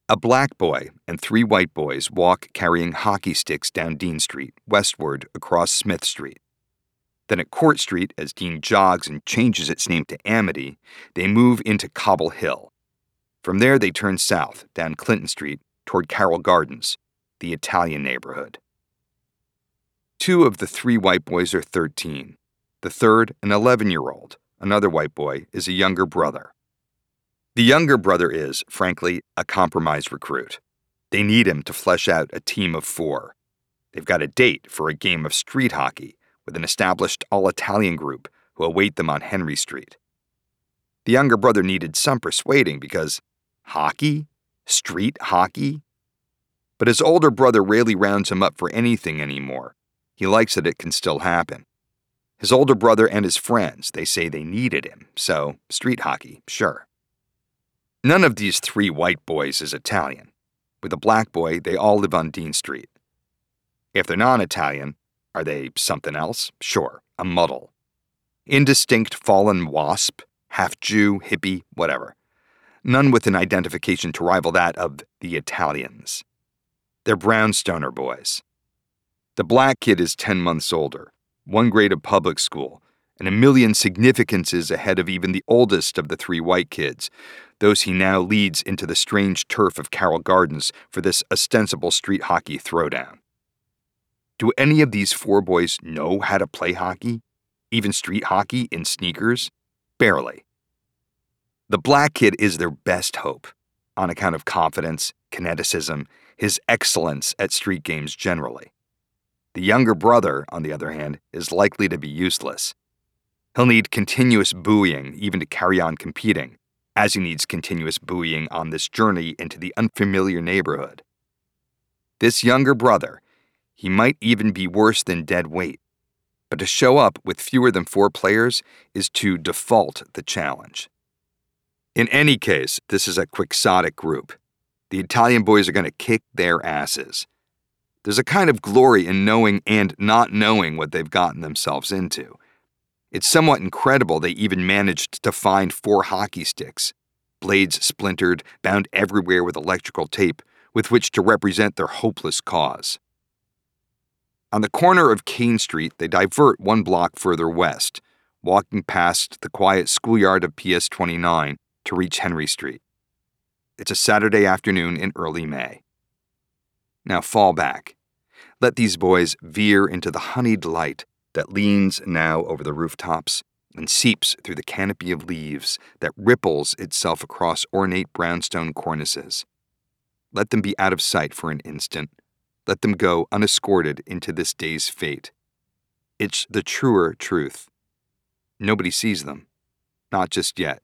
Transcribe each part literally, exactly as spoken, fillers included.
A black boy and three white boys walk carrying hockey sticks down Dean Street, westward across Smith Street. Then at Court Street, as Dean jogs and changes its name to Amity, they move into Cobble Hill. From there, they turn south, down Clinton Street, toward Carroll Gardens, the Italian neighborhood. Two of the three white boys are thirteen. The third, an eleven-year-old, another white boy, is a younger brother. The younger brother is, frankly, a compromised recruit. They need him to flesh out a team of four. They've got a date for a game of street hockey with an established all-Italian group who await them on Henry Street. The younger brother needed some persuading because hockey? Street hockey? But his older brother rarely rounds him up for anything anymore. He likes that it can still happen. His older brother and his friends, they say they needed him, so street hockey, sure. None of these three white boys is Italian. With a black boy, they all live on Dean Street. If they're non-Italian, are they something else? Sure, a muddle. Indistinct fallen wasp, half-Jew, hippie, whatever. None with an identification to rival that of the Italians. They're brownstoner boys. The black kid is ten months older, one grade of public school, and a million significances ahead of even the oldest of the three white kids, those he now leads into the strange turf of Carroll Gardens for this ostensible street hockey throwdown. Do any of these four boys know how to play hockey? Even street hockey in sneakers? Barely. The black kid is their best hope, on account of confidence, kineticism, his excellence at street games generally. The younger brother, on the other hand, is likely to be useless. He'll need continuous buoying even to carry on competing, as he needs continuous buoying on this journey into the unfamiliar neighborhood. This younger brother, he might even be worse than dead weight, but to show up with fewer than four players is to default the challenge. In any case, this is a quixotic group. The Italian boys are going to kick their asses. There's a kind of glory in knowing and not knowing what they've gotten themselves into. It's somewhat incredible they even managed to find four hockey sticks, blades splintered, bound everywhere with electrical tape, with which to represent their hopeless cause. On the corner of Kane Street, they divert one block further west, walking past the quiet schoolyard of P S twenty-nine to reach Henry Street. It's a Saturday afternoon in early May. Now fall back. Let these boys veer into the honeyed light that leans now over the rooftops and seeps through the canopy of leaves that ripples itself across ornate brownstone cornices. Let them be out of sight for an instant. Let them go unescorted into this day's fate. It's the truer truth. Nobody sees them. Not just yet.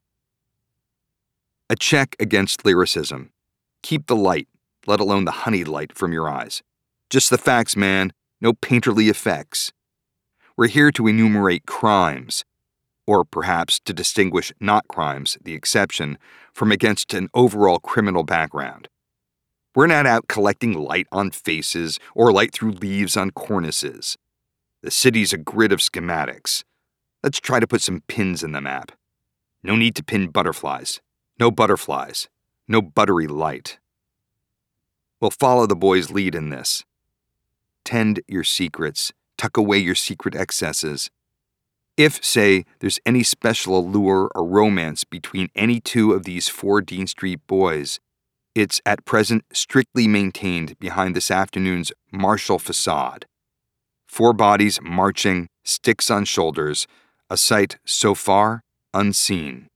A check against lyricism. Keep the light, let alone the honeyed light, from your eyes. Just the facts, man. No painterly effects. We're here to enumerate crimes, or perhaps to distinguish not crimes, the exception, from against an overall criminal background. We're not out collecting light on faces or light through leaves on cornices. The city's a grid of schematics. Let's try to put some pins in the map. No need to pin butterflies. No butterflies. No buttery light. We'll follow the boys' lead in this. Tend your secrets. Tuck away your secret excesses. If, say, there's any special allure or romance between any two of these four Dean Street boys, it's at present strictly maintained behind this afternoon's martial facade. Four bodies marching, sticks on shoulders, a sight so far unseen.